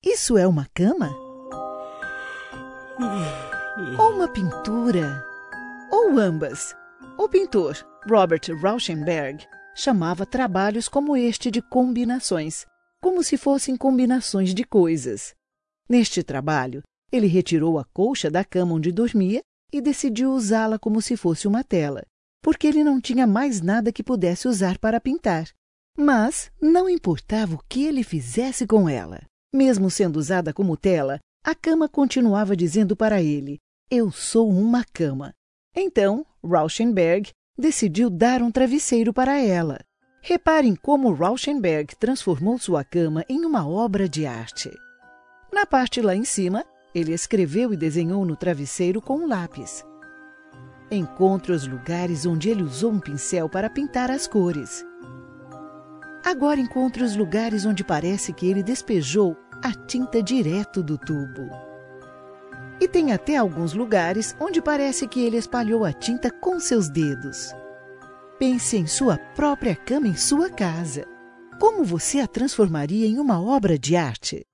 Isso é uma cama? Ou uma pintura? Ou ambas? O pintor Robert Rauschenberg chamava trabalhos como este de combinações, como se fossem combinações de coisas. Neste trabalho, ele retirou a colcha da cama onde dormia e decidiu usá-la como se fosse uma tela, porque ele não tinha mais nada que pudesse usar para pintar. Mas não importava o que ele fizesse com ela. Mesmo sendo usada como tela, a cama continuava dizendo para ele: "Eu sou uma cama." Então, Rauschenberg decidiu dar um travesseiro para ela. Reparem como Rauschenberg transformou sua cama em uma obra de arte. Na parte lá em cima, ele escreveu e desenhou no travesseiro com um lápis. Encontre os lugares onde ele usou um pincel para pintar as cores. Agora encontre os lugares onde parece que ele despejou a tinta direto do tubo. E tem até alguns lugares onde parece que ele espalhou a tinta com seus dedos. Pense em sua própria cama em sua casa. Como você a transformaria em uma obra de arte?